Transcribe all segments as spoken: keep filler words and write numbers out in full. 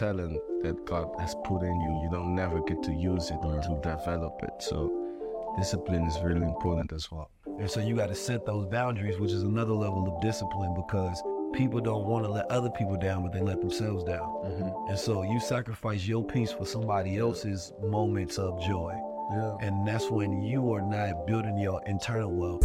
talent that God has put in you, you don't never get to use it Mm. to develop it. So discipline is really important as well. And so you got to set those boundaries, which is another level of discipline, because people don't want to let other people down, but they let themselves down. Mm-hmm. And so you sacrifice your peace for somebody else's moments of joy. Yeah. And that's when you are not building your internal wealth.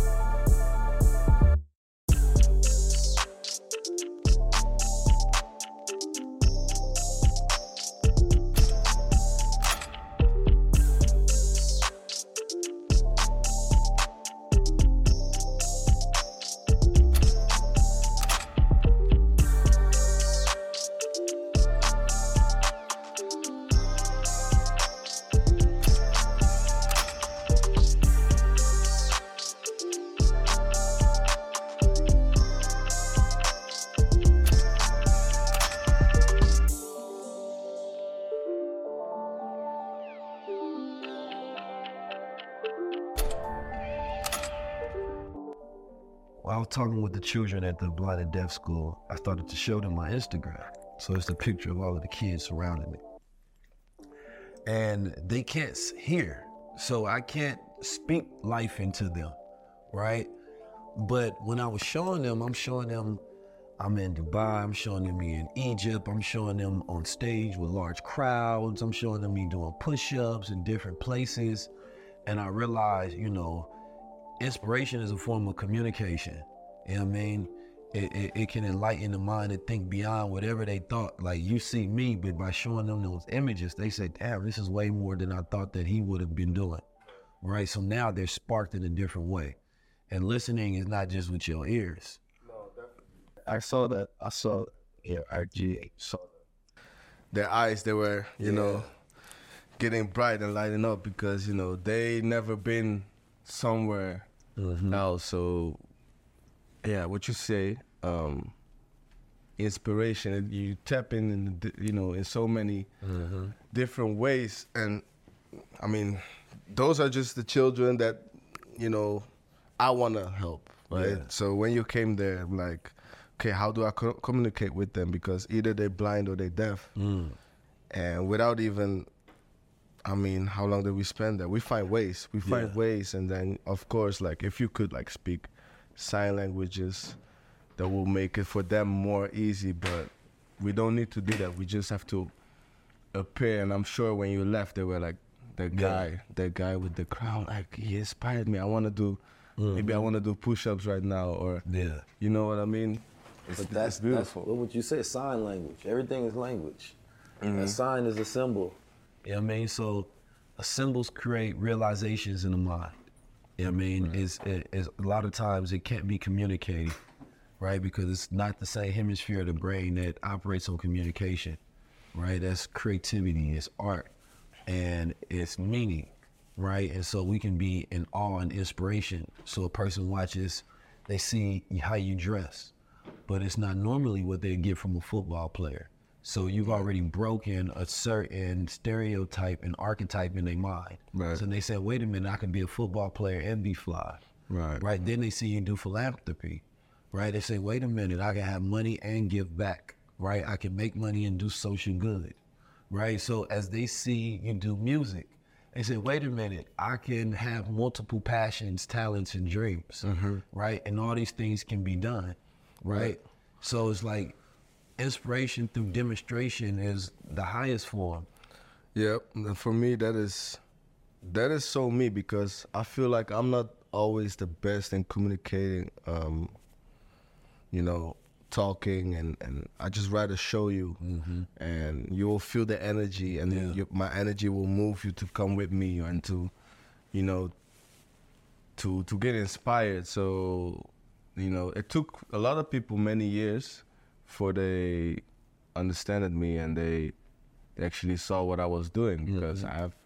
While I was talking with the children at the blind and deaf school, I started to show them my Instagram. So it's a picture of all of the kids surrounding me. And they can't hear, so I can't speak life into them, right? But when I was showing them, I'm showing them I'm in Dubai, I'm showing them me in Egypt, I'm showing them on stage with large crowds, I'm showing them me doing push-ups in different places. And I realized, you know, inspiration is a form of communication. You know what I mean? It, it, it can enlighten the mind to think beyond whatever they thought. Like, you see me, but by showing them those images, they say, damn, this is way more than I thought that he would have been doing, right? So now they're sparked in a different way. And listening is not just with your ears. No, definitely. I saw that. I saw, yeah, R G saw that. Their eyes, they were, you yeah. know, getting bright and lighting up because, you know, they never been somewhere mm-hmm. else. So, yeah, what you say, um, inspiration, you tap in, in, you know, in so many mm-hmm. different ways. And, I mean, those are just the children that, you know, I want to help, right? Yeah. So when you came there, I'm like, okay, how do I co- communicate with them? Because either they're blind or they're deaf. Mm. And without even, I mean, how long did we spend there? We find ways. We find yeah. ways. And then, of course, like, if you could, like, speak sign languages, that will make it for them more easy. But we don't need to do that. We just have to appear. And I'm sure when you left, they were like, that guy, yeah. that guy with the crown, like, he inspired me. I want to do, mm-hmm. maybe I want to do push-ups right now. Or, yeah. you know what I mean? It's, but that's, it's beautiful. That's what would you say? Sign language. Everything is language. Mm-hmm. A sign is a symbol. You know what I mean? So uh, symbols create realizations in the mind. You know what I mean? Right. It's, it, it's, a lot of times it can't be communicated, right? Because it's not the same hemisphere of the brain that operates on communication, right? That's creativity, it's art, and it's meaning, right? And so we can be in awe and inspiration. So a person watches, they see how you dress, but it's not normally what they get from a football player. So you've already broken a certain stereotype and archetype in their mind. Right. So they say, wait a minute, I can be a football player and be fly. Right. Right. Then they see you do philanthropy. Right. They say, wait a minute, I can have money and give back. Right. I can make money and do social good. Right. So as they see you do music, they say, wait a minute, I can have multiple passions, talents, and dreams. Mm-hmm. Right. And all these things can be done. Right. right. So it's like, inspiration through demonstration is the highest form. Yeah, for me that is that is so me, because I feel like I'm not always the best in communicating, um, you know, talking, and, and I just rather show you, mm-hmm. and you will feel the energy, and yeah. you, my energy will move you to come with me and to, you know, to to get inspired. So, you know, it took a lot of people many years for they understood me and they actually saw what I was doing, because mm-hmm. I have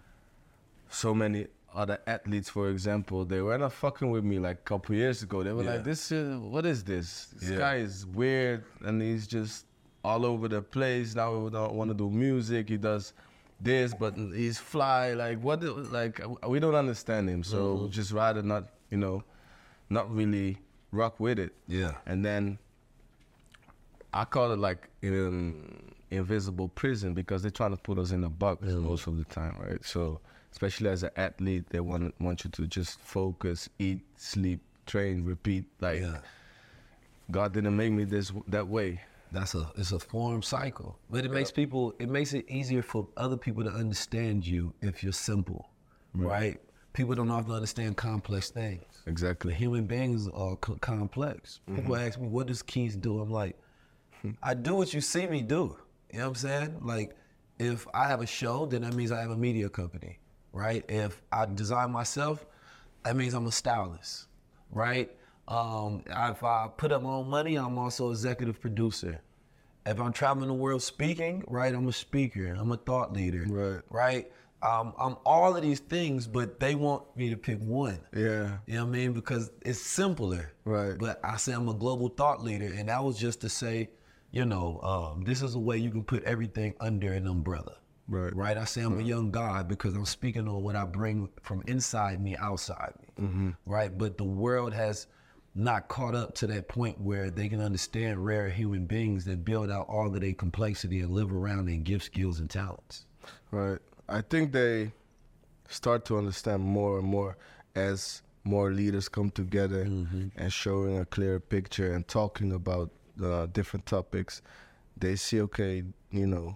so many other athletes, for example, they were not fucking with me like a couple years ago. They were yeah. like, "This, uh, what is this? This yeah. guy is weird and he's just all over the place. Now we don't want to do music. He does this, but he's fly. Like what? Like we don't understand him. So mm-hmm. we just rather not, you know, not really rock with it. Yeah. And then I call it like in invisible prison because they're trying to put us in a box mm. most of the time, right? So especially as an athlete, they want want you to just focus, eat, sleep, train, repeat. Like yeah. God didn't make me this that way. That's a it's a form cycle, but it yeah. makes people it makes it easier for other people to understand you if you're simple, right? right? People don't often understand complex things. Exactly. Human beings are co- complex. Mm-hmm. People ask me, what does Keys do? I'm like, I do what you see me do. You know what I'm saying? Like, if I have a show, then that means I have a media company, right? If I design myself, that means I'm a stylist, right? Um, if I put up my own money, I'm also executive producer. If I'm traveling the world speaking, right, I'm a speaker. I'm a thought leader, right? Right? Um, I'm all of these things, but they want me to pick one. Yeah. You know what I mean? Because it's simpler. Right. But I say I'm a global thought leader, and that was just to say, you know, um, this is a way you can put everything under an umbrella. Right. Right? I say I'm right. a young God because I'm speaking on what I bring from inside me, outside me. Mm-hmm. Right? But the world has not caught up to that point where they can understand rare human beings that build out all of their complexity and live around their gifts, skills, and talents. Right. I think they start to understand more and more as more leaders come together mm-hmm. and showing a clearer picture and talking about uh, different topics. They see, okay, you know,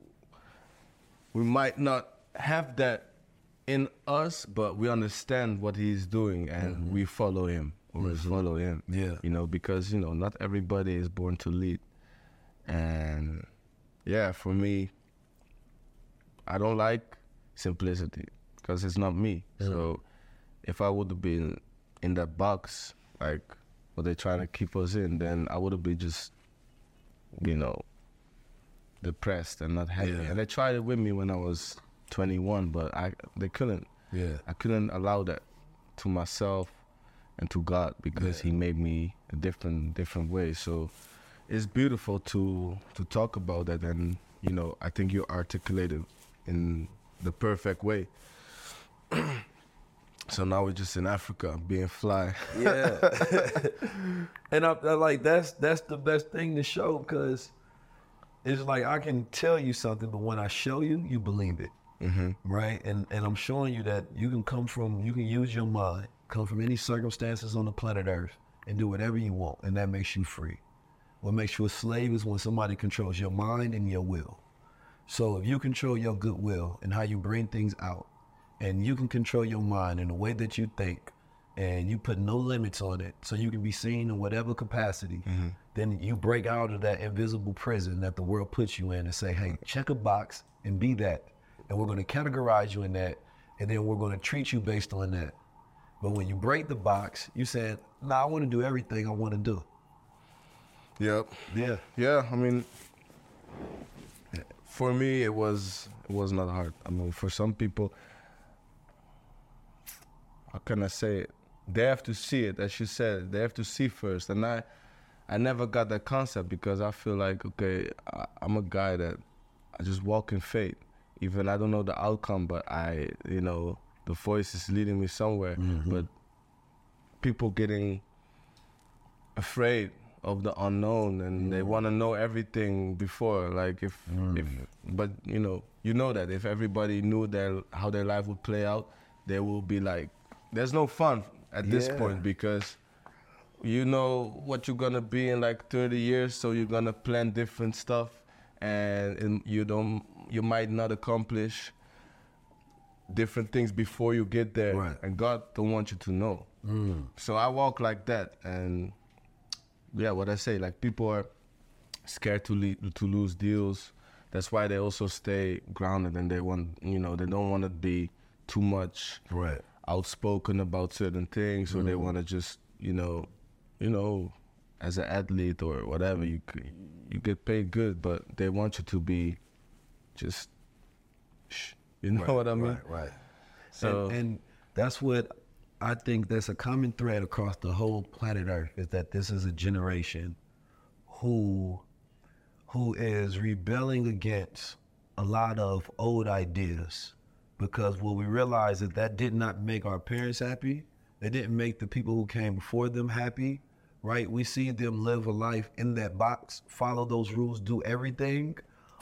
we might not have that in us, but we understand what he's doing and mm-hmm. we follow him. Or mm-hmm. follow him. Yeah. You know, because, you know, not everybody is born to lead. And yeah, for me, I don't like simplicity because it's not me. Mm-hmm. So if I would have been in that box, like what they're trying to keep us in, then I would have been just, you know, depressed and not happy. Yeah. And they tried it with me when I was twenty-one, but I they couldn't. Yeah. I couldn't allow that to myself and to God because yeah. he made me a different different way. So it's beautiful to to talk about that, and you know, I think you articulated in the perfect way. So now we're just in Africa being fly. Yeah. And I, I like that's that's the best thing to show, because it's like I can tell you something, but when I show you, you believe it. Mm-hmm. Right? And and I'm showing you that you can come from, you can use your mind, come from any circumstances on the planet Earth and do whatever you want, and that makes you free. What makes you a slave is when somebody controls your mind and your will. So if you control your goodwill and how you bring things out, and you can control your mind in the way that you think, and you put no limits on it so you can be seen in whatever capacity, mm-hmm. then you break out of that invisible prison that the world puts you in and say, hey, check a box and be that. And we're going to categorize you in that, and then we're going to treat you based on that. But when you break the box, you said, nah, I want to do everything I want to do. Yep. Yeah. Yeah, I mean, for me, it was it was not hard. I mean, for some people, how can I say it? They have to see it, as you said. They have to see first. And I I never got that concept because I feel like, okay, I, I'm a guy that I just walk in faith. Even I don't know the outcome, but I, you know, the voice is leading me somewhere. Mm-hmm. But people getting afraid of the unknown, and mm-hmm. they want to know everything before. Like if, mm-hmm. if, but you know, you know that if everybody knew their how their life would play out, they will be like, there's no fun at yeah. this point, because you know what you're gonna be in like thirty years, so you're gonna plan different stuff, and, and you don't, you might not accomplish different things before you get there, right. and God don't want you to know. Mm. So I walk like that, and yeah, what I say, like people are scared to lead, to lose deals. That's why they also stay grounded, and they want, you know, they don't want to be too much right. outspoken about certain things, or mm. they want to just, you know, you know, as an athlete or whatever, you you get paid good, but they want you to be just, shh, you know right, what I mean? Right, right. So, and, and that's what I think that's a common thread across the whole planet Earth, is that this is a generation who who is rebelling against a lot of old ideas, because what we realize is that did not make our parents happy. They didn't make the people who came before them happy, right? We see them live a life in that box, follow those rules, do everything,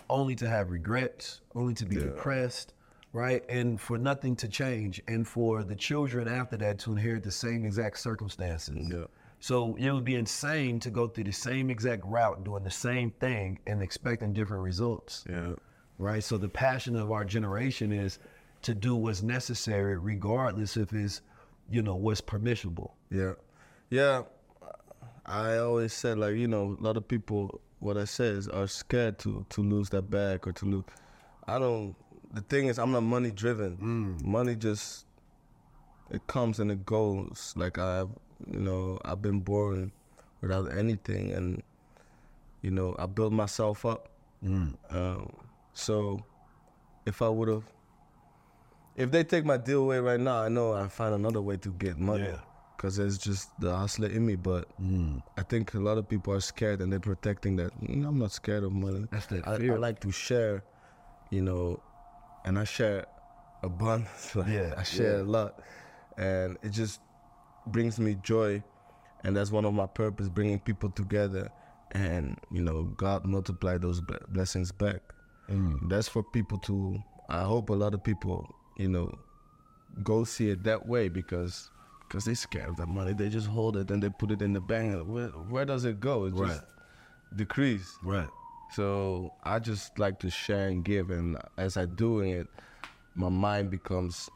only to have regrets, only to be Yeah. depressed, right? And for nothing to change, and for the children after that to inherit the same exact circumstances. Yeah. So it would be insane to go through the same exact route, doing the same thing and expecting different results, Yeah. right? So the passion of our generation is to do what's necessary, regardless if it's, you know, what's permissible. Yeah. Yeah. I always said, like, you know, a lot of people, what I said is, are scared to, to lose that bag or to lose. I don't, the thing is, I'm not money driven. Mm. Money just, it comes and it goes. Like, I've, you know, I've been born without anything, and, you know, I built myself up. Mm. Um, so if I would have, if they take my deal away right now, I know I'd find another way to get money. Yeah. Because it's just the hustler in me. But Mm. I think a lot of people are scared and they're protecting that. "Mm, I'm not scared of money. That's that I, fear. I like to share, you know, and I share abundance. Like, Yeah, I share yeah. a lot. And it just brings me joy. And that's one of my purpose, bringing people together. And, you know, God multiply those ble- blessings back. Mm. That's for people to, I hope a lot of people, you know, go see it that way, because because they're scared of that money. They just hold it and they put it in the bank. Where, where does it go? It just Right. decrease. Right. So I just like to share and give, and as I doing it, my mind becomes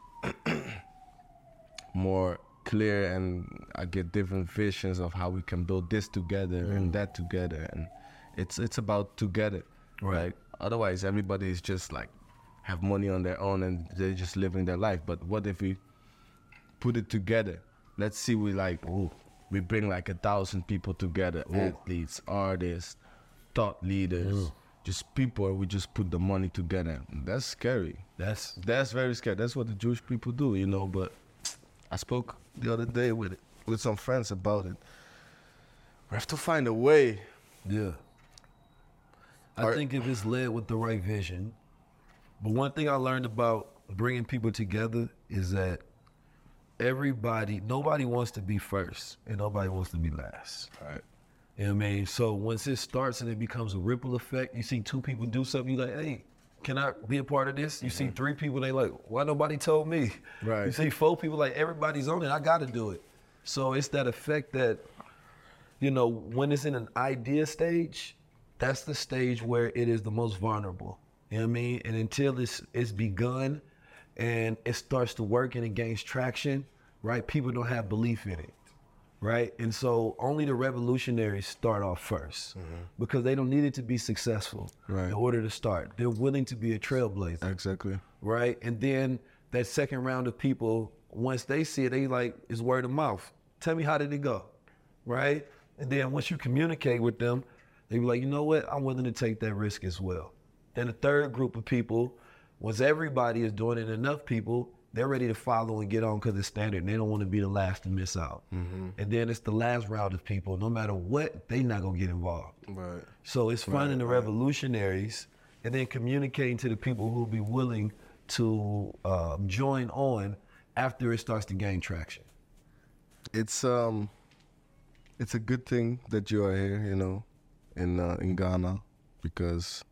more clear, and I get different visions of how we can build this together Mm. and that together, and it's it's about together. Right. Otherwise, everybody is just like have money on their own and they're just living their life. But what if we put it together? Let's see, we like, ooh, we bring like a thousand people together, athletes, artists, thought leaders, Ooh. just people, and we just put the money together. That's scary. That's That's very scary. That's what the Jewish people do, you know. But I spoke the other day with with some friends about it. We have to find a way. yeah. I Are- think if it's led with the right vision, but one thing I learned about bringing people together is that everybody, nobody wants to be first and nobody wants to be last. Right. You know what I mean? So once it starts and it becomes a ripple effect, you see two people do something, you like, hey, can I be a part of this? You see three people, they like, why nobody told me? Right. You see four people, like, everybody's on it, I gotta do it. So it's that effect that, you know, when it's in an idea stage, that's the stage where it is the most vulnerable. You know what I mean? And until it's it's begun and it starts to work and it gains traction, right? People don't have belief in it, right? And so only the revolutionaries start off first because they don't need it to be successful Right. in order to start. They're willing to be a trailblazer, Exactly. right? And then that second round of people, once they see it, they like, it's word of mouth. Tell me, how did it go, right? And then once you communicate with them, they be like, you know what? I'm willing to take that risk as well. Then the third group of people, once everybody is doing it, enough people, they're ready to follow and get on because it's standard, and they don't want to be the last to miss out. And then it's the last round of people. No matter what, they not gonna get involved. Right. So it's finding the revolutionaries and then communicating to the people who will be willing to um, join on after it starts to gain traction. It's um, it's a good thing that you are here, you know, in uh, in Ghana, because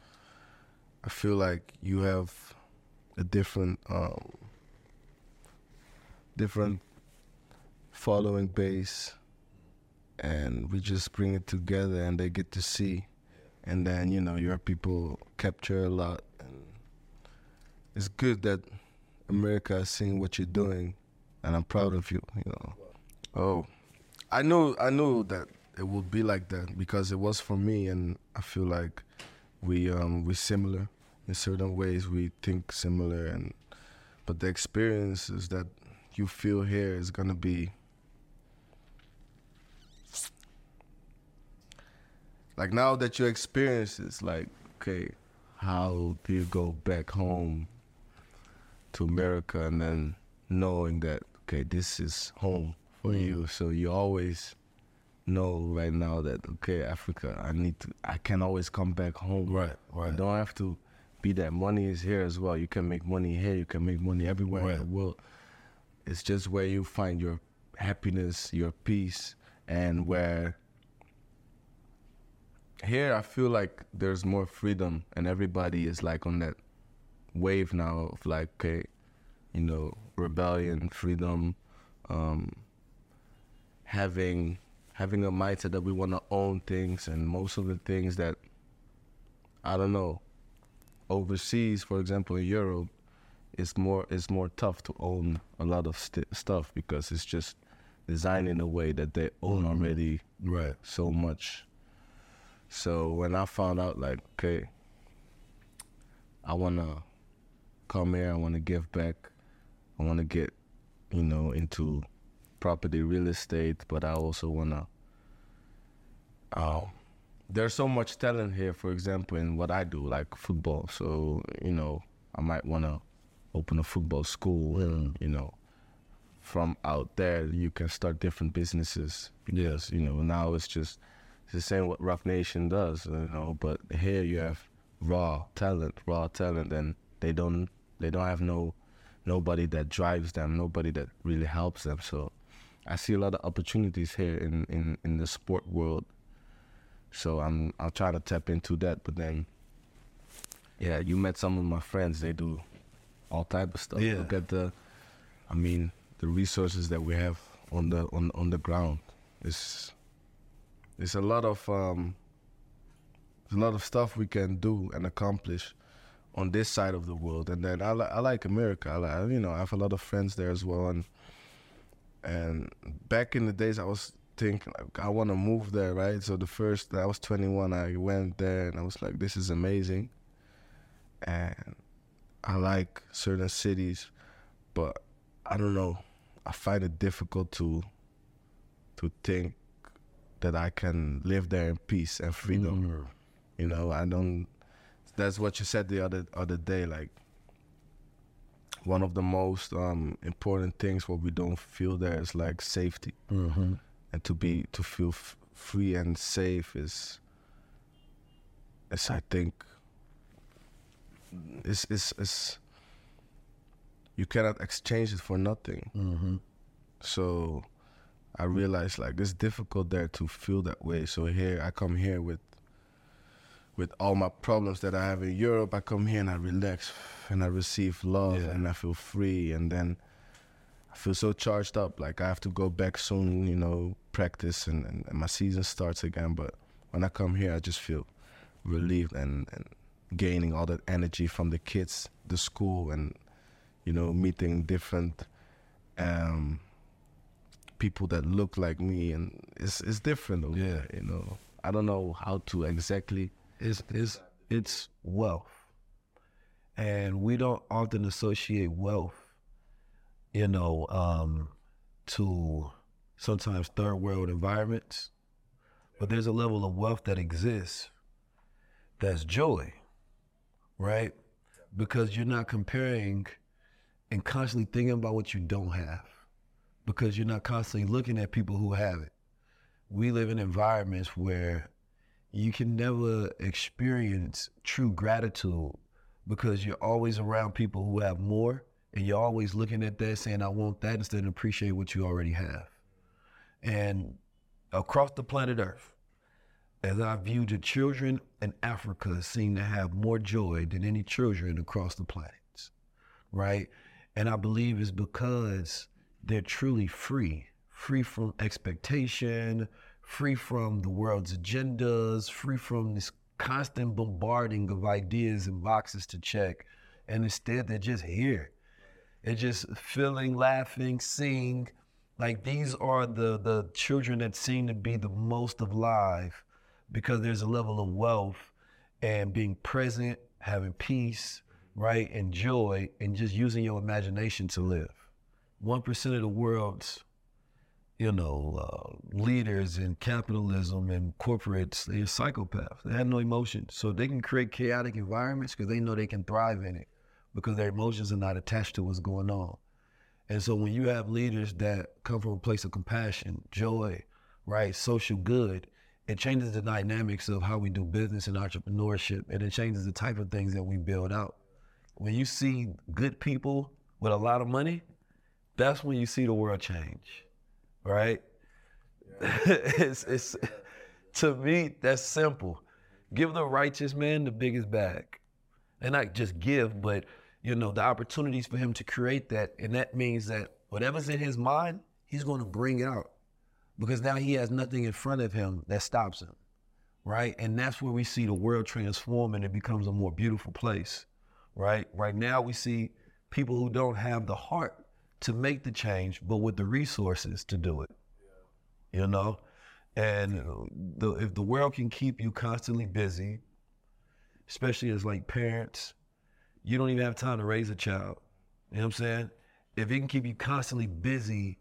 I feel like you have a different um, different following base, and we just bring it together, and they get to see, and then you know your people capture a lot, and it's good that America is seeing what you're doing, and I'm proud of you. You know. Oh, I knew I knew that it would be like that because it was for me, and I feel like we um we similar in certain ways. We think similar, and but the experiences that you feel here is gonna be like, now that you experience, it's like, okay, how do you go back home to America, and then knowing that, okay, this is home for you, so you always know right now that, okay, Africa, I need to, I can always come back home. Right, right. You don't have to be that money is here as well. You can make money here, you can make money everywhere in the Right. world. It's just where you find your happiness, your peace, and where here I feel like there's more freedom, and everybody is like on that wave now of like, okay, you know, rebellion, freedom, um, having having a mindset that we want to own things, and most of the things that, I don't know, overseas, for example, in Europe, it's more it's more tough to own a lot of st- stuff because it's just designed in a way that they own Mm-hmm. already Right. so much. So when I found out, like, okay, I want to come here, I want to give back, I want to get, you know, into property, real estate, but I also want to, um, there's so much talent here, for example, in what I do, like football. So, you know, I might want to open a football school, and, you know, from out there, you can start different businesses. Because, you know, now it's just, it's the same what Rock Nation does, you know, but here you have raw talent, raw talent, and they don't, they don't have no, nobody that drives them, nobody that really helps them. So I see a lot of opportunities here in, in, in the sport world. So I'm, I'll try to tap into that, but then, yeah, you met some of my friends, they do all type of stuff. Yeah. Look at the, I mean, the resources that we have on the on on the ground. It's it's a lot of um, there's a lot of stuff we can do and accomplish on this side of the world. And then I li- I like America. I like, you know, I have a lot of friends there as well. And and back in the days, I was thinking like, I want to move there, right? So the first I was twenty-one, I went there and I was like, this is amazing. And I like certain cities, but I don't know. I find it difficult to to think that I can live there in peace and freedom. Mm-hmm. You know, I don't. That's what you said the other other day. Like, one of the most um, important things what we don't feel there is like safety, Mm-hmm. and to be to feel f- free and safe is. Is I think. It's it's it's. You cannot exchange it for nothing. Mm-hmm. So I realized like it's difficult there to feel that way. So here I come here with with all my problems that I have in Europe. I come here and I relax and I receive love, Yeah. and I feel free, and then I feel so charged up. Like I have to go back soon, you know, practice, and, and, and my season starts again. But when I come here, I just feel relieved and, and gaining all that energy from the kids, the school, and, you know, meeting different um, people that look like me, and it's it's different over Yeah. there, you know. I don't know how to exactly. It's, it's, it's wealth. And we don't often associate wealth, you know, um, to sometimes third world environments. But there's a level of wealth that exists that's joy, right? Because you're not comparing and constantly thinking about what you don't have, because you're not constantly looking at people who have it. We live in environments where you can never experience true gratitude because you're always around people who have more, and you're always looking at that saying, I want that, instead of appreciate what you already have. And across the planet Earth, as I view the children in Africa seem to have more joy than any children across the planet, right? And I believe it's because they're truly free, free from expectation, free from the world's agendas, free from this constant bombarding of ideas and boxes to check. And instead, they're just here. They're just feeling, laughing, seeing. Like, these are the, the children that seem to be the most alive, because there's a level of wealth and being present, having peace, right, and joy, and just using your imagination to live. One percent of the world's, you know, uh, leaders in capitalism and corporates, they're psychopaths. They have no emotions. So they can create chaotic environments because they know they can thrive in it, because their emotions are not attached to what's going on. And so when you have leaders that come from a place of compassion, joy, right, social good, it changes the dynamics of how we do business and entrepreneurship, and it changes the type of things that we build out. When you see good people with a lot of money, that's when you see the world change, right? Yeah. it's, it's, to me, that's simple. Give the righteous man the biggest bag. And not just give, but, you know, the opportunities for him to create that. And that means that whatever's in his mind, he's going to bring it out. Because now he has nothing in front of him that stops him, right? And that's where we see the world transform and it becomes a more beautiful place, right? Right now we see people who don't have the heart to make the change, but with the resources to do it, yeah. you know? And the, if the world can keep you constantly busy, especially as like parents, you don't even have time to raise a child, you know what I'm saying? If it can keep you constantly busy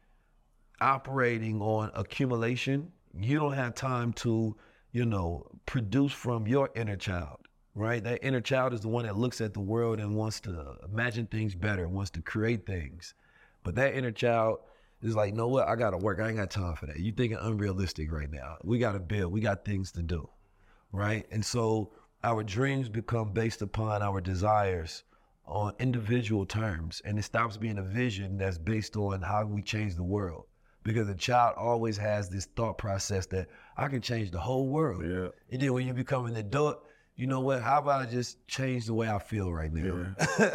operating on accumulation, you don't have time to, you know, produce from your inner child. Right? That inner child is the one that looks at the world and wants to imagine things better, wants to create things. But that inner child is like, know what? I got to work. I ain't got time for that. You thinking unrealistic right now. We got to build. We got things to do. Right? And so our dreams become based upon our desires on individual terms. And it stops being a vision that's based on how we change the world. Because a child always has this thought process that I can change the whole world. Yeah. And then when you become an adult, you know what, how about I just change the way I feel right now?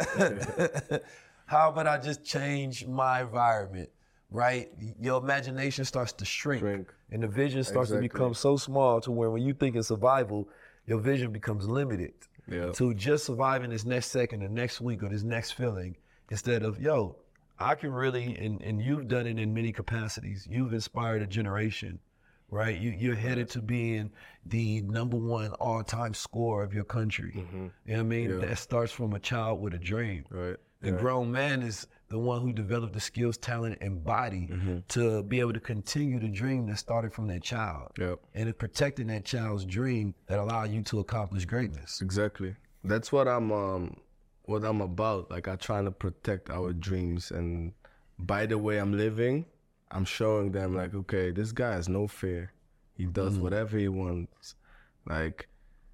Yeah. How about I just change my environment, right? Your imagination starts to shrink, shrink. And the vision starts exactly. to become so small to where when you think in survival, your vision becomes limited yeah. to just surviving this next second, the next week, or this next feeling, instead of, yo, I can really, and, and you've done it in many capacities, you've inspired a generation. Right, you, you're headed to being the number one all-time scorer of your country. Mm-hmm. You know what I mean? Yeah. That starts from a child with a dream. Right. The right. grown man is the one who developed the skills, talent, and body mm-hmm. to be able to continue the dream that started from that child. Yep. And it's protecting that child's dream that allow you to accomplish greatness. Exactly. That's what I'm, um, what I'm about. Like, I'm trying to protect our dreams, and by the way I'm living, I'm showing them like, okay, this guy has no fear. He does mm. whatever he wants. Like,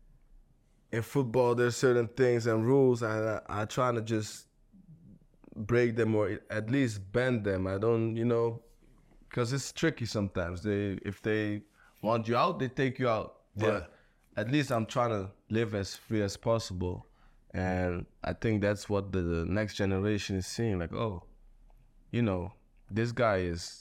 in football, there's certain things and rules, and I, I try to just break them or at least bend them. I don't, you know, because it's tricky sometimes. They, if they want you out, they take you out. But yeah. at least I'm trying to live as free as possible. And I think that's what the, the next generation is seeing. Like, oh, you know, this guy is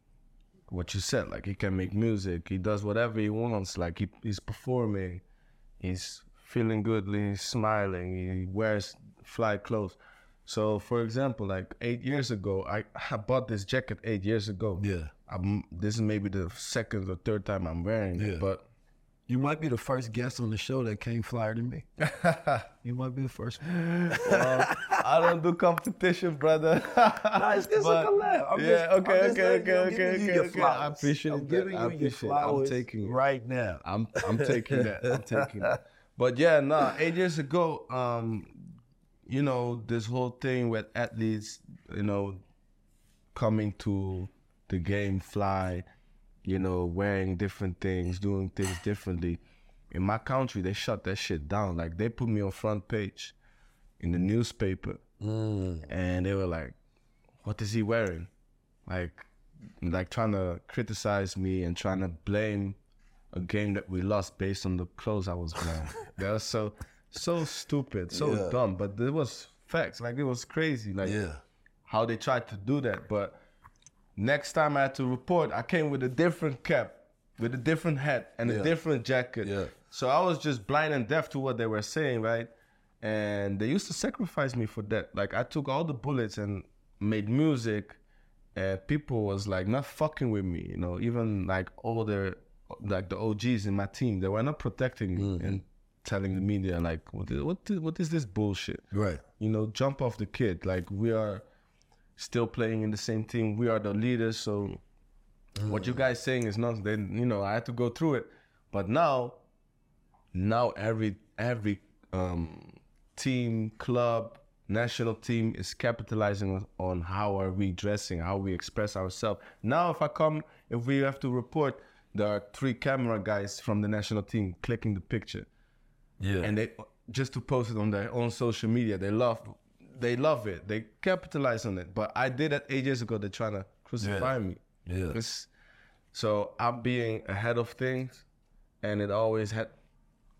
what you said, like he can make music, he does whatever he wants, like he, he's performing, he's feeling good, he's smiling, he wears fly clothes. So for example, like eight years ago, I, I bought this jacket eight years ago. Yeah. I'm, this is maybe the second or third time I'm wearing it, yeah. but you might be the first guest on the show that came flyer than me. You might be the first one. Well, I don't do competition, brother. Nah, it's just but, a collab. I'm yeah, just, okay, I'm just okay, okay, okay, okay, okay. I appreciate I'm giving that. you I appreciate your flowers I'm taking it. right now. I'm I'm taking that. I'm taking that. But yeah, nah, eight years ago, um, you know, this whole thing with athletes, you know, coming to the game fly, you know, wearing different things, doing things differently. In my country, they shut that shit down. Like, they put me on front page in the newspaper. Mm. And they were like, what is he wearing? Like, like trying to criticize me and trying to blame a game that we lost based on the clothes I was wearing. That was so, so stupid, so yeah. dumb. But it was facts. Like, it was crazy. Like, yeah. how they tried to do that. But next time I had to report, I came with a different cap, with a different hat and yeah. a different jacket. Yeah. So I was just blind and deaf to what they were saying, right? And they used to sacrifice me for that. Like, I took all the bullets and made music, and people was like not fucking with me, you know, even like all the, like the O Gs in my team, they were not protecting me mm-hmm. and telling the media like, what is, what is, what is this bullshit? Right. You know, jump off the kid. Like, we are still playing in the same team. We are the leaders. So mm. what you guys saying is not, then, you know, I had to go through it. But now, now every, every um, team, club, national team is capitalizing on, on how are we dressing, how we express ourselves. Now, if I come, if we have to report, there are three camera guys from the national team clicking the picture. Yeah. And they just to post it on their own social media. They love, they love it. They capitalize on it. But I did that eight years ago. They're trying to crucify yeah. me. Yeah. It's, so I'm being ahead of things, and it always had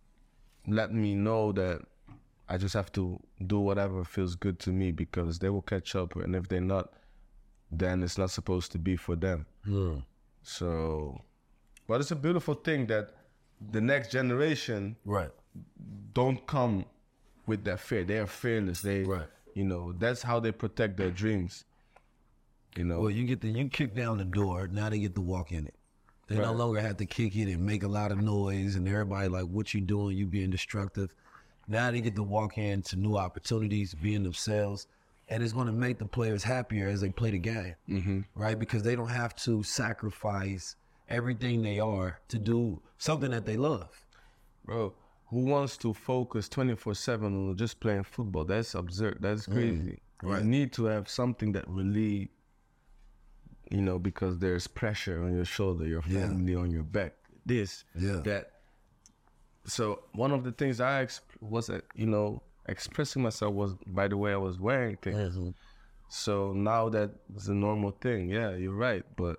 let me know that I just have to do whatever feels good to me, because they will catch up, and if they're not, then it's not supposed to be for them. Mm. So, but it's a beautiful thing that the next generation Right. don't come with that fear. They are fearless. They, Right. you know, that's how they protect their dreams. You know. Well, you get the you kick down the door. Now they get to walk in it. They no Right. longer have to kick it and make a lot of noise, and everybody like, "What you doing? You being destructive." Now they get to walk into new opportunities, being themselves, and it's going to make the players happier as they play the game, Mm-hmm. right? Because they don't have to sacrifice everything they are to do something that they love. Bro, who wants to focus twenty-four seven on just playing football? That's absurd. That's crazy. right. You need to have something that relieve, you know, because there's pressure on your shoulder, your Yeah. family on your back, this, Yeah. that. So one of the things I exp- was, uh, you know, expressing myself was by the way I was wearing things. Mhm. So now that it's a normal thing. Yeah, you're right. But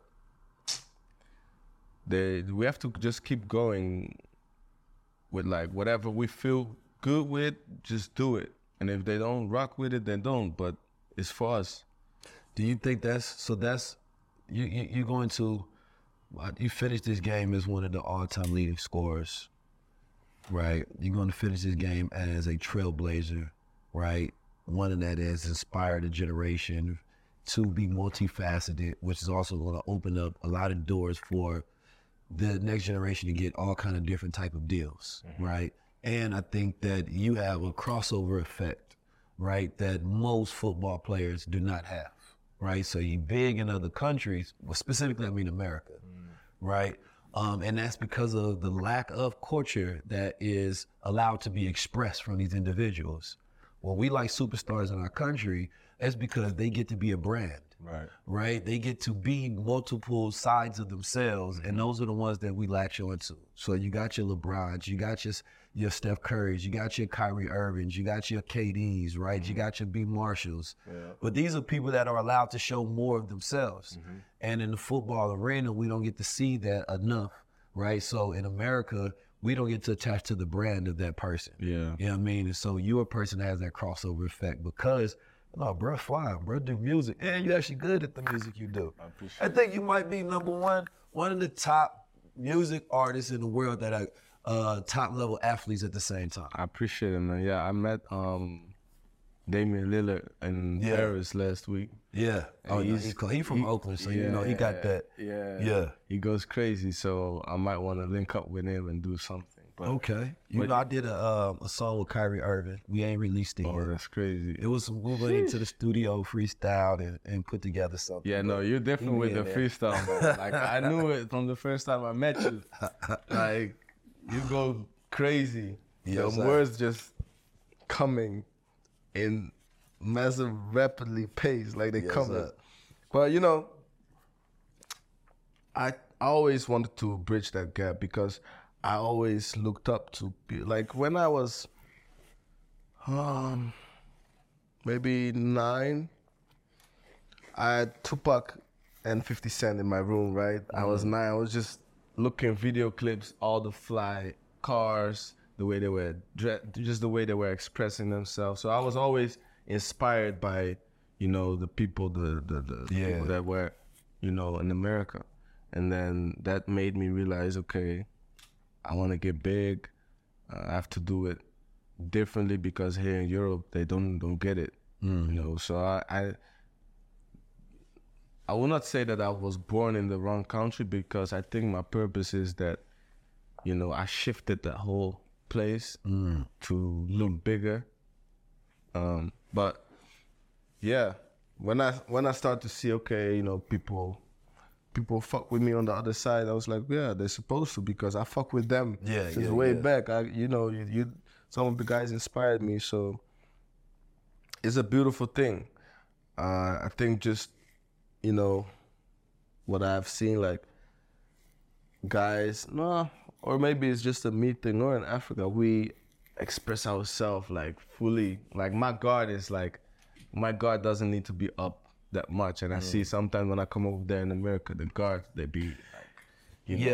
they, we have to just keep going with like whatever we feel good with, just do it. And if they don't rock with it, then don't. But it's for us. Do you think that's so? That's you. you you're going to uh, you finish this game as one of the all-time leading scorers, right? You're going to finish this game as a trailblazer, right? One of that has inspired a generation to be multifaceted, which is also going to open up a lot of doors for the next generation to get all kind of different type of deals, right? And I think that you have a crossover effect, right, that most football players do not have, right? So you're big in other countries, well, specifically, I mean America, right? Um, and that's because of the lack of culture that is allowed to be expressed from these individuals. When we like superstars in our country, that's because they get to be a brand. Right. Right? They get to be multiple sides of themselves, and those are the ones that we latch onto. So you got your LeBrons, you got your your Steph Currys, you got your Kyrie Irvings, you got your K Ds, right? You got your B Marshalls. Yeah. But these are people that are allowed to show more of themselves. Mm-hmm. And in the football arena, we don't get to see that enough, right? So in America, we don't get to attach to the brand of that person. Yeah. You know what I mean? And so you're a person that has that crossover effect because, no, bro, fly, bro, do music. And you're actually good at the music you do. I appreciate I think you might be number one, one of the top music artists in the world that are uh, top level athletes at the same time. I appreciate it, man. Yeah, I met um, Damian Lillard in Yeah. Paris last week. Yeah. Oh, And he's, he's, he from he- Oakland, so you know he got that. Yeah. Yeah. He goes crazy, so I might want to link up with him and do something. But, Okay. You but- know, I did a um, a song with Kyrie Irving. We ain't released it Oh, yet. that's crazy. It was we went into the studio, freestyled, and, and put together something. Yeah, no, you're different He with be the in there. freestyle, man. Like, I knew it from the first time I met you. Like, you go crazy. Yes, Your sir. words just coming in massive, rapidly pace, like they Yes, come. sir. But, you know, I always wanted to bridge that gap because I always looked up to, be, like, when I was um, maybe nine, I had Tupac and fifty Cent in my room, right? I was nine. I was just looking video clips, all the fly cars, the way they were, dre- just the way they were expressing themselves. So I was always inspired by, you know, the people, the the, the Yeah. people that were, you know, in America. And then that made me realize, okay, I want to get big. Uh, I have to do it differently because here in Europe they don't don't get it. You know, so I, I I will not say that I was born in the wrong country because I think my purpose is that, you know, I shifted the whole place to look bigger. Um, but yeah, when I when I start to see, okay, you know, people people fuck with me on the other side, I was like, yeah, they're supposed to because I fuck with them Yeah, since yeah, way yeah. back. I, you know, you, you some of the guys inspired me, so it's a beautiful thing. Uh, I think just, you know, what I've seen, like guys, no, or maybe it's just a me thing. Or in Africa, we express ourselves like fully. Like my guard is like, my guard doesn't need to be up that much. And I see sometimes when I come over there in America, the guards they be like, you know, Yeah,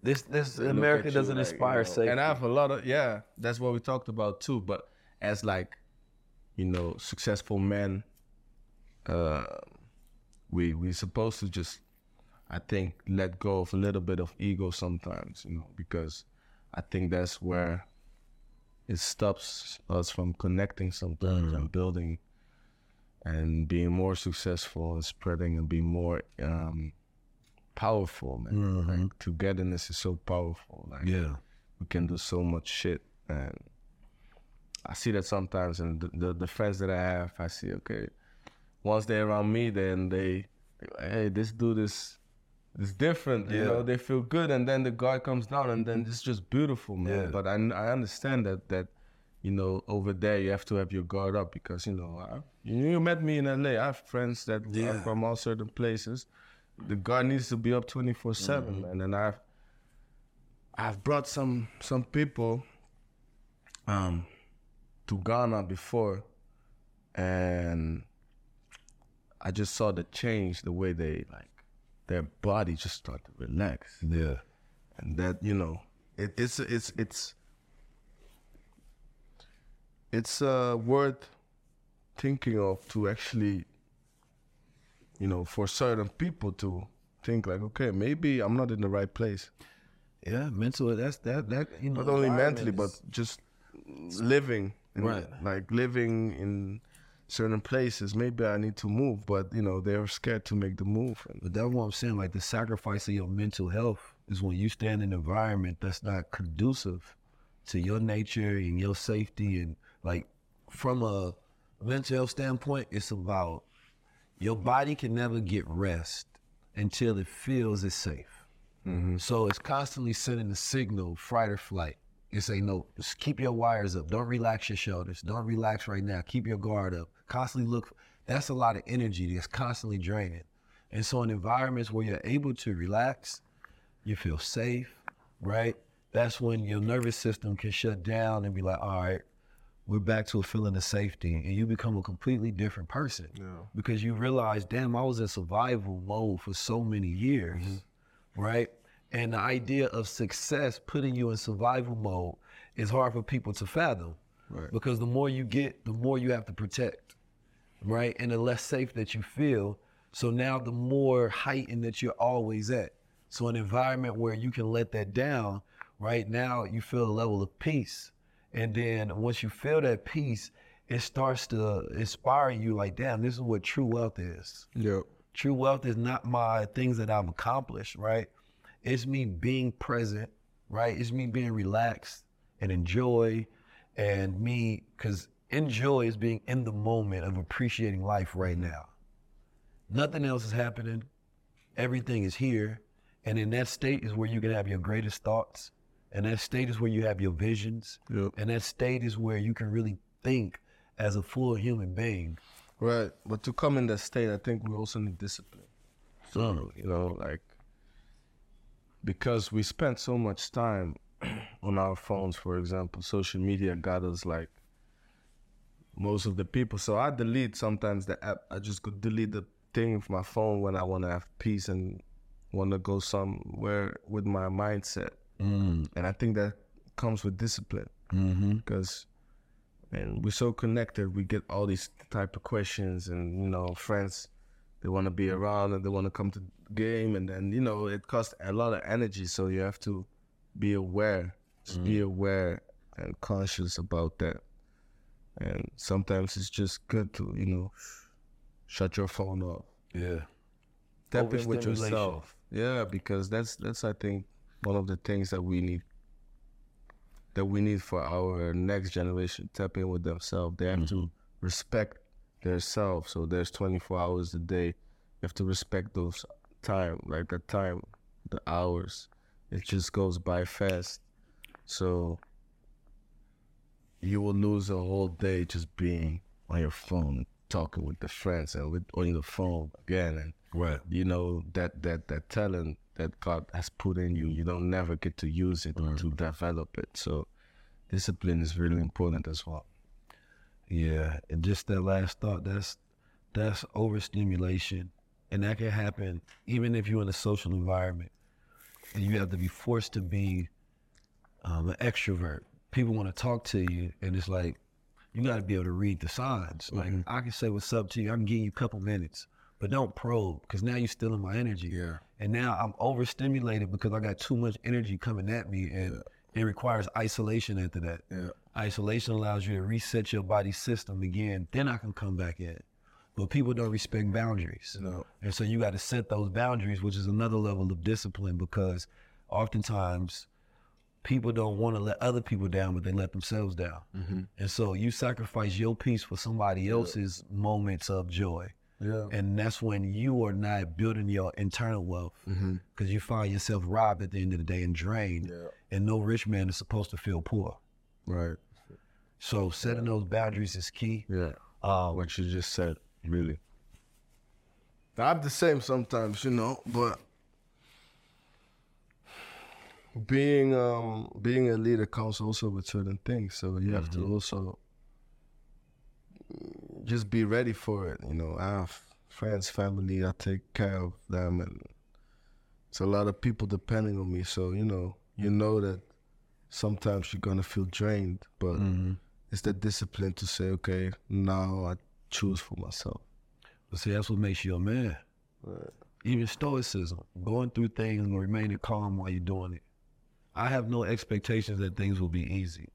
This this They look America at you doesn't like, inspire you know, safety. And I have a lot of, yeah, that's what we talked about too. But as like, you know, successful men, uh, we we supposed to just, I think, let go of a little bit of ego sometimes, you know, because I think that's where it stops us from connecting sometimes Mm. and building and being more successful and spreading and being more um, powerful, man. Mhm. Like, togetherness is so powerful. Like, Yeah. we can do so much shit, and I see that sometimes. And the, the the friends that I have, I see, okay, once they're around me, then they, they like, hey, this dude is is different, you Yeah. know. They feel good, and then the guard comes down, and then it's just beautiful, man. Yeah. But I I understand that that you know, over there you have to have your guard up, because you know I, you, you met me in L A. I have friends that Yeah. are from all certain places. The guard needs to be up twenty-four seven, man. And I've I've brought some some people um to Ghana before, and I just saw the change, the way they, like, their body just start to relax. Yeah. And that, you know, it, it's it's it's it's uh worth thinking of, to actually, you know, for certain people to think like, okay, maybe I'm not in the right place. Yeah, mental. That's that. That you know. Not only environment mentally, but is- just living, in, Right. like living in certain places. Maybe I need to move, but you know, they're scared to make the move. And But that's what I'm saying. Like the sacrifice of your mental health is when you stand in an environment that's not conducive to your nature and your safety. And like from a mental health standpoint, it's about your body can never get rest until it feels it's safe. So it's constantly sending the signal, fight or flight. It say, no, just keep your wires up. Don't relax your shoulders. Don't relax right now. Keep your guard up. Constantly look. That's a lot of energy that's constantly draining. And so in environments where you're able to relax, you feel safe, right? That's when your nervous system can shut down and be like, all right, we're back to a feeling of safety. And you become a completely different person. Yeah. Because you realize, damn, I was in survival mode for so many years, right? And the idea of success putting you in survival mode is hard for people to fathom. Right. Because the more you get, the more you have to protect, right? And the less safe that you feel. So now the more heightened that you're always at. So an environment where you can let that down, right? Now you feel a level of peace. And then once you feel that peace, it starts to inspire you like, damn, this is what true wealth is. yeah, True wealth is not my things that I've accomplished, right? It's me being present, right? It's me being relaxed and enjoy, and me, because enjoy is being in the moment of appreciating life right now. Nothing else is happening. Everything is here. And in that state is where you can have your greatest thoughts. And that state is where you have your visions. Yep. And that state is where you can really think as a full human being. right. But to come in that state, I think we also need discipline. So, You know, like, because we spend so much time on our phones, for example. Social media got us, like, most of the people. So I delete sometimes the app. I just go delete the thing from my phone when I want to have peace and want to go somewhere with my mindset. mm, And I think that comes with discipline, mm-hmm. because, man, we're so connected. We get all these type of questions, and, you know, friends, they want to be around and they want to come to the game, and then, you know, it costs a lot of energy. So you have to be aware, just be aware and conscious about that. And sometimes it's just good to, you know, shut your phone off. Yeah. Tap in with Overstimulation. yourself. Yeah, because that's that's I think one of the things that we need that we need for our next generation. Tap in with themselves. They have to respect their self. So there's twenty-four hours a day. You have to respect those time, like the time, the hours. It just goes by fast. So you will lose a whole day just being on your phone, talking with the friends, and with on the phone again. And Right. you know, that that that talent that God has put in you, you don't never get to use it to develop it. So discipline is really important as well. Yeah, and just that last thought, that's that's overstimulation. And that can happen even if you're in a social environment. and you have to be forced to be um, an extrovert. People want to talk to you, and it's like, you got to be able to read the signs. Like, mm-hmm. I can say what's up to you. I can give you a couple minutes, but don't probe, because now you're stealing my energy. Yeah. And now I'm overstimulated because I got too much energy coming at me, and yeah. it requires isolation after that. Yeah. Isolation allows you to reset your body system again. Then I can come back in. But people don't respect boundaries. No. And so you got to set those boundaries, which is another level of discipline, because oftentimes people don't want to let other people down, but they let themselves down. Mm-hmm. And so you sacrifice your peace for somebody else's yeah. moments of joy. Yeah. And that's when you are not building your internal wealth, because mm-hmm. you find yourself robbed at the end of the day and drained. Yeah. And no rich man is supposed to feel poor. Right. So setting those boundaries is key. Yeah. Uh, what you just said, really. I'm the same sometimes, you know, but being um being a leader comes also with certain things. So you have mm-hmm. to also just be ready for it. You know, I have friends, family, I take care of them, and it's a lot of people depending on me. So, you know, you know that sometimes you're gonna feel drained, but mm-hmm. it's the discipline to say, okay, now I choose for myself. But see, that's what makes you a man. Right. Even stoicism, going through things and remaining calm while you're doing it. I have no expectations that things will be easy.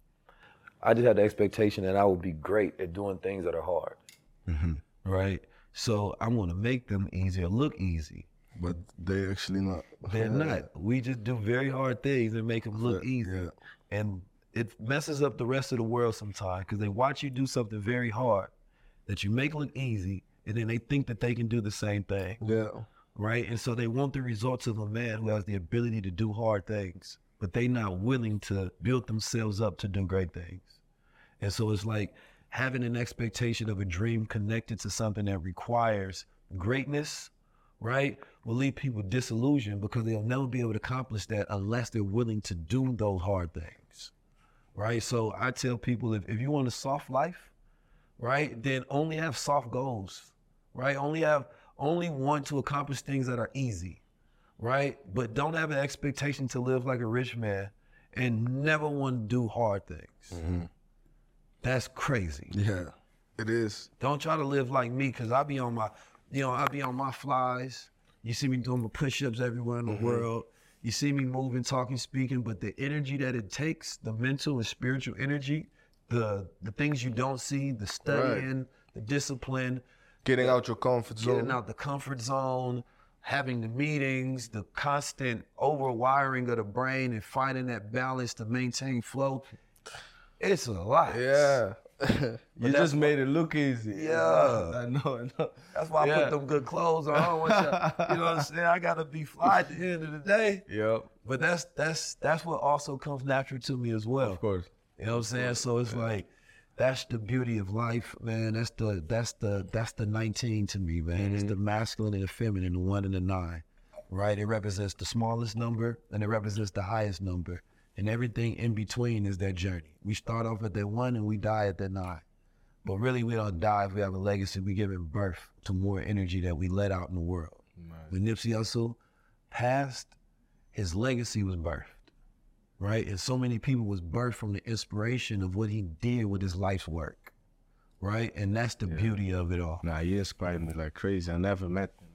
I just have the expectation that I will be great at doing things that are hard, mm-hmm. right? So I'm gonna make them easy or look easy. But they actually not. They're not. We just do very hard things and make them look easy. Yeah. And it messes up the rest of the world sometimes, because they watch you do something very hard that you make look easy, and then they think that they can do the same thing. Yeah. Right? And so they want the results of a man who has the ability to do hard things, but they not willing to build themselves up to do great things. And so it's like having an expectation of a dream connected to something that requires greatness, right, will leave people disillusioned, because they'll never be able to accomplish that unless they're willing to do those hard things, right? So I tell people, if, if you want a soft life, right, then only have soft goals, right? Only have, only want to accomplish things that are easy, right? But don't have an expectation to live like a rich man and never want to do hard things. Mm-hmm. That's crazy. Yeah, it is. Don't try to live like me, because I be on my, you know, I be on my flies. You see me doing my push-ups everywhere in the mm-hmm. world. You see me moving, talking, speaking, but the energy that it takes, the mental and spiritual energy, the the things you don't see, the studying, right. the discipline. Getting the, out your comfort zone. Getting out the comfort zone, having the meetings, the constant overwiring of the brain and finding that balance to maintain flow. It's a lot. Yeah. You just made it look easy. Yeah. I know, I know. That's why I yeah. put them good clothes on. I don't want you, you know what I'm saying? I gotta be fly at the end of the day. Yep. But that's that's that's what also comes natural to me as well. Of course. You know what I'm saying? So it's yeah. like, that's the beauty of life, man. That's the that's the that's the nineteen to me, man. Mm-hmm. It's the masculine and the feminine, the one and the nine. Right? It represents the smallest number and it represents the highest number. And everything in between is that journey. We start off at that one and we die at that nine. But really, we don't die if we have a legacy. We give it birth to more energy that we let out in the world. Nice. When Nipsey Hussle passed, his legacy was birthed, right? And so many people was birthed from the inspiration of what he did with his life's work, right? And that's the yeah. beauty of it all. Nah, he inspired me like crazy. I never met him.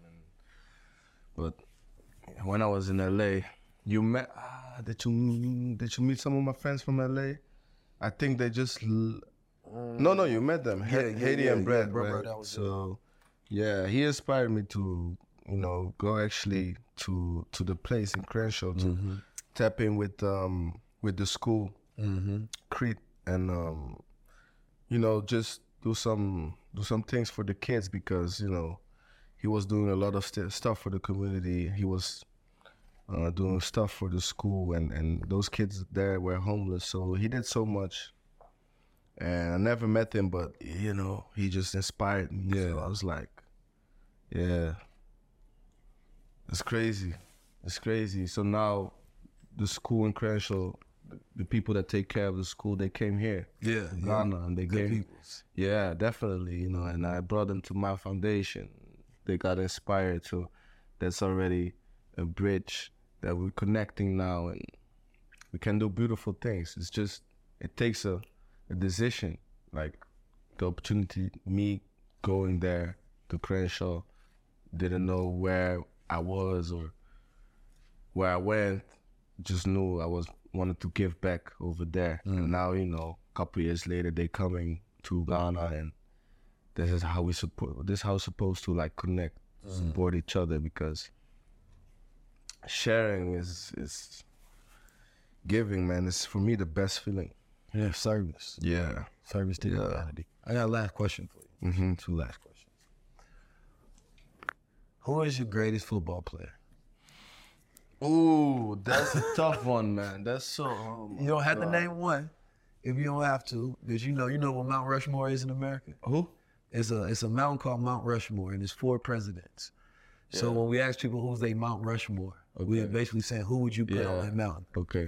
But when I was in L A, you met... Uh, did you did you meet some of my friends from L A? I think they just... L- Um, no, no, you met them. Yeah, H- yeah, Haiti yeah, and Brad, yeah, right? That was so, it. yeah, he inspired me to, you know, go actually to to the place in Crenshaw to mm-hmm. tap in with um with the school, mm-hmm. Crete, and um, you know, just do some do some things for the kids, because you know, he was doing a lot of st- stuff for the community. He was uh, doing stuff for the school, and and those kids there were homeless. So he did so much. And I never met him, but, you know, he just inspired me. Yeah. So I was like, yeah, it's crazy. It's crazy. So now the school in Crenshaw, the, the people that take care of the school, they came here. Yeah. To Ghana, yeah. and they Good came. peoples. Yeah, definitely, you know, and I brought them to my foundation. They got inspired. So that's already a bridge that we're connecting now and we can do beautiful things. It's just, it takes a, a decision. Like the opportunity, me going there to Crenshaw, didn't know where I was or where I went, just knew I was wanted to give back over there. Mm. And now, you know, a couple years later, they coming to Ghana, and this is how we support. This is how we're supposed to like connect, mm. support each other, because sharing is is giving, man. It's for me the best feeling. Yeah, service. Yeah, service to yeah. humanity. I got a last question for you. Mm-hmm. Two last questions. Who is your greatest football player? Ooh, that's a tough one, man. That's so. Oh you don't have God. to name one, if you don't have to, because you know you know what Mount Rushmore is in America. Who? It's a it's a mountain called Mount Rushmore, and it's four presidents. Yeah. So when we ask people who's they Mount Rushmore, okay. we're basically saying who would you put yeah. on that mountain? Okay.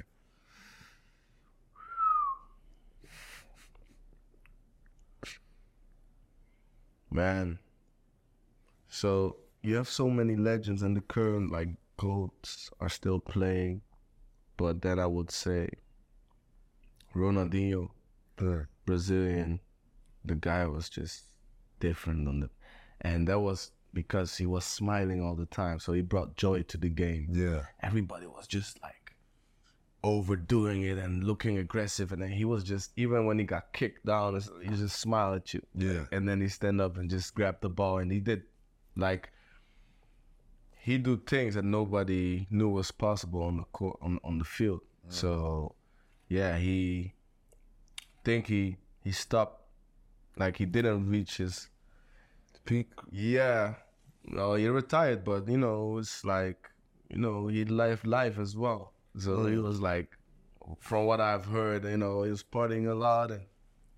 Man, so you have so many legends, and the current like GOATs are still playing, but then I would say Ronaldinho, the Brazilian, the guy was just different on the, and that was because he was smiling all the time, so he brought joy to the game. Yeah, everybody was just like overdoing it and looking aggressive, and then he was just, even when he got kicked down, he just smiled at you. Yeah, and then he stand up and just grabbed the ball, and he did like. He do things that nobody knew was possible on the court, on on the field. Mm. So, yeah, he think he he stopped, like he didn't reach his peak. Yeah, no, he retired, but you know it's like, you know, he lived life as well. So mm. he was like, from what I've heard, you know, he was partying a lot, and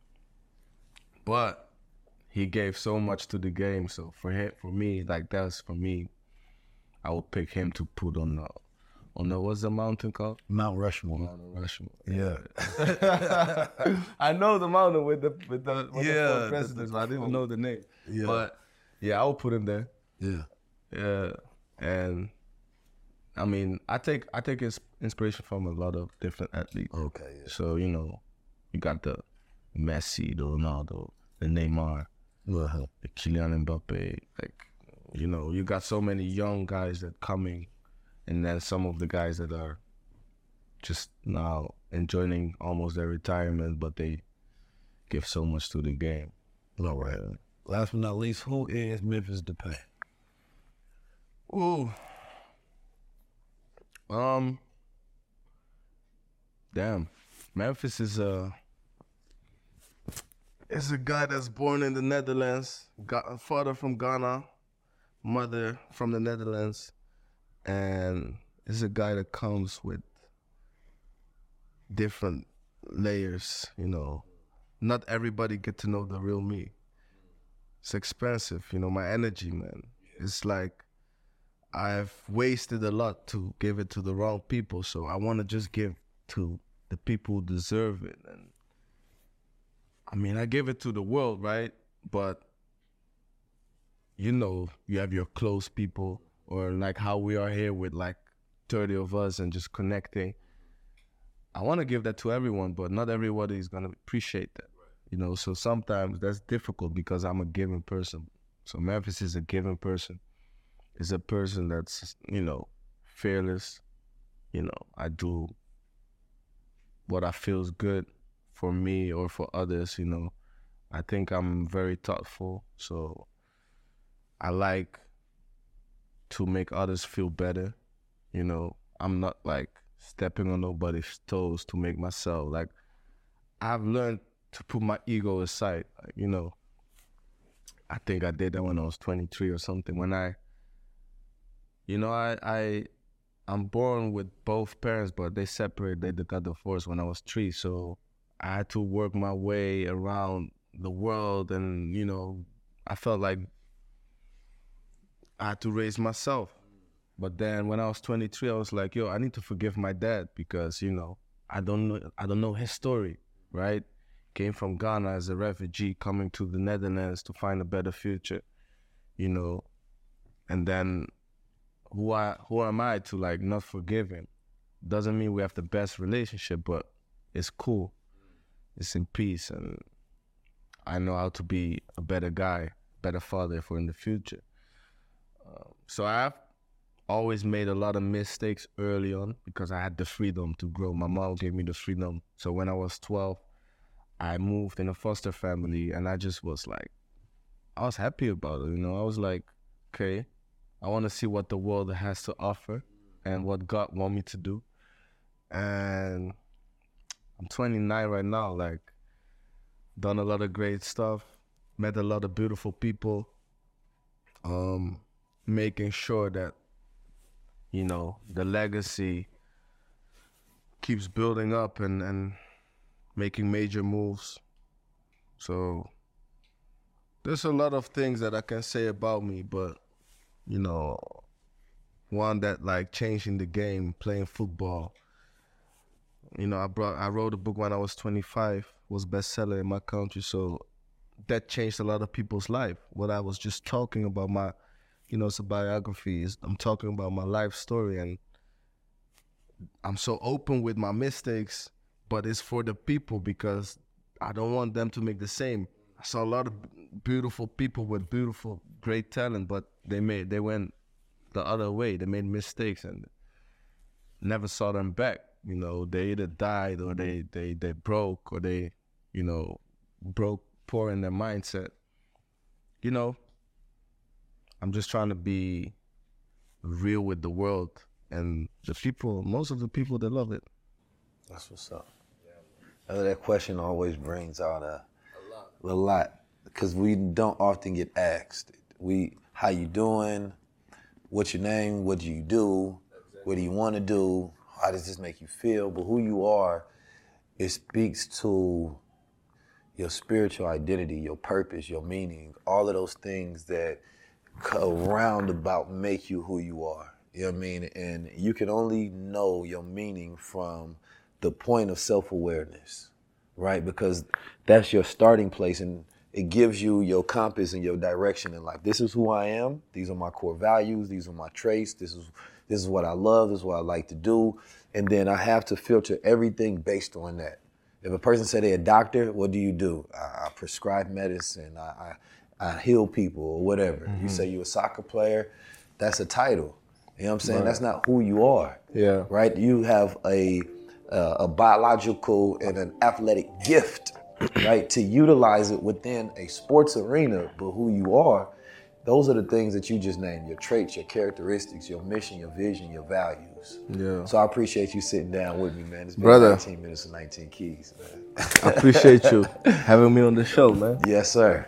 but he gave so much to the game. So for him, for me, like that's for me. I would pick him to put on the, on the, what's the mountain called? Mount Rushmore. Mount Rushmore. Yeah. I know the mountain with the with the with yeah, the four presidents, but I didn't know the name. Yeah. But yeah, I would put him there. Yeah. Yeah. And I mean, I take I take his inspiration from a lot of different athletes. Okay. Yeah. So you know, you got the Messi, the Ronaldo, the Neymar, uh-huh. the Kylian Mbappe, like. You know, you got so many young guys that coming, and then some of the guys that are just now enjoying almost their retirement, but they give so much to the game. All right. Uh, Last but not least, who is Memphis Depay? Ooh. Um. Damn, Memphis is a is a guy that's born in the Netherlands, got father from Ghana. Mother from the Netherlands, and is a guy that comes with different layers, you know. Not everybody get to know the real me. It's expensive, you know, my energy, man. It's like I've wasted a lot to give it to the wrong people, so I want to just give to the people who deserve it. And I mean, I give it to the world, right? But you know, you have your close people, or like how we are here with like thirty of us and just connecting. I want to give that to everyone, but not everybody is going to appreciate that. Right. You know, so sometimes that's difficult because I'm a giving person. So Memphis is a giving person. It's a person that's, you know, fearless. You know, I do what I feel is good for me or for others, you know. I think I'm very thoughtful, so I like to make others feel better, you know. I'm not like stepping on nobody's toes to make myself, like, I've learned to put my ego aside, like, you know. I think I did that when I was twenty-three or something. When I, you know, I, I, I'm born with both parents, but they separated, they got divorced when I was three, so I had to work my way around the world, and, you know, I felt like I had to raise myself. But then when I was twenty-three, I was like, yo, I need to forgive my dad because, you know, I don't know, I don't know his story, right? Came from Ghana as a refugee, coming to the Netherlands to find a better future, you know. And then who I who am I to like not forgive him? Doesn't mean we have the best relationship, but it's cool. It's in peace, and I know how to be a better guy, better father for in the future. Uh, so I've always made a lot of mistakes early on because I had the freedom to grow. My mom gave me the freedom. So when I was twelve, I moved in a foster family, and I just was like, I was happy about it, you know. I was like, okay, I want to see what the world has to offer and what God want me to do. And I'm twenty-nine right now, like, done a lot of great stuff, met a lot of beautiful people, um, making sure that, you know, the legacy keeps building up and, and making major moves. So there's a lot of things that I can say about me, but, you know, one that like changing the game, playing football. You know, I brought, I wrote a book when I was twenty-five, was bestseller in my country, so that changed a lot of people's life. What I was just talking about, my, you know, it's a biography. It's, I'm talking about my life story, and I'm so open with my mistakes, but it's for the people because I don't want them to make the same. I saw a lot of beautiful people with beautiful, great talent, but they made, they went the other way. They made mistakes and never saw them back. You know, they either died or they, they, they broke or they, you know, broke poor in their mindset. You know, I'm just trying to be real with the world and the people, most of the people that love it. That's what's up. Yeah. That question always brings out a, a lot, a lot, because we don't often get asked. We, how you doing? What's your name? What do you do? Exactly. What do you want to do? How does this make you feel? But who you are, it speaks to your spiritual identity, your purpose, your meaning, all of those things that around about make you who you are. You know what I mean? And you can only know your meaning from the point of self-awareness, right? Because that's your starting place, and it gives you your compass and your direction in life. This is who I am. These are my core values. These are my traits. This is this is what I love. This is what I like to do. And then I have to filter everything based on that. If a person said they're a doctor, what do you do? I, I prescribe medicine. I, I, I heal people or whatever. Mm-hmm. You say you're a soccer player, that's a title. You know what I'm saying? Right. That's not who you are. Yeah. Right? You have a uh, a biological and an athletic gift, right, to utilize it within a sports arena. But who you are, those are the things that you just named, your traits, your characteristics, your mission, your vision, your values. Yeah. So I appreciate you sitting down with me, man. It's been Brother, nineteen minutes and nineteen keys, man. I appreciate you having me on the show, man. Yes, sir.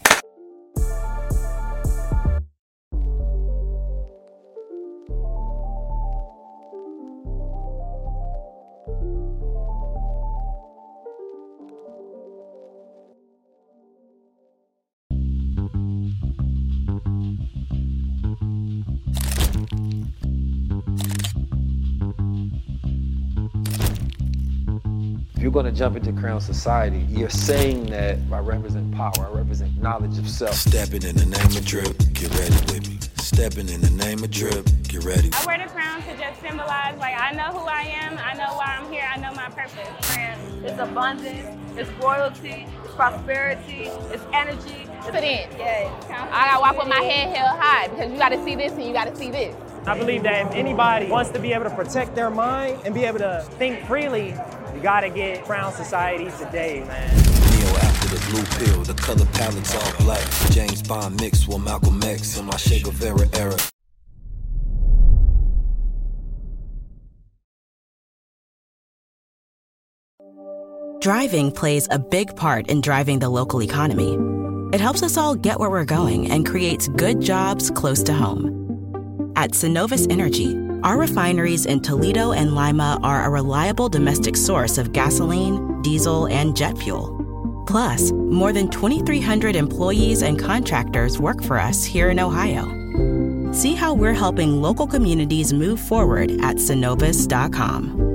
If you're going to jump into Crown Society, you're saying that I represent power, I represent knowledge of self. Stepping in the name of drip, get ready with me. Stepping in the name of drip, get ready. I wear the crown to just symbolize, like, I know who I am, I know why I'm here, I know my purpose. It's abundance, it's royalty, it's prosperity, it's energy. Put in. Yeah. I gotta walk with my head held high because you gotta see this and you gotta see this. I believe that if anybody wants to be able to protect their mind and be able to think freely, you gotta get Crown Society today, man. Neo after the blue pill, the color palette's all black. James Bond mixed with Malcolm X in my Che Guevara era. Driving plays a big part in driving the local economy. It helps us all get where we're going and creates good jobs close to home. At Synovus Energy, our refineries in Toledo and Lima are a reliable domestic source of gasoline, diesel, and jet fuel. Plus, more than twenty-three hundred employees and contractors work for us here in Ohio. See how we're helping local communities move forward at Synovus dot com.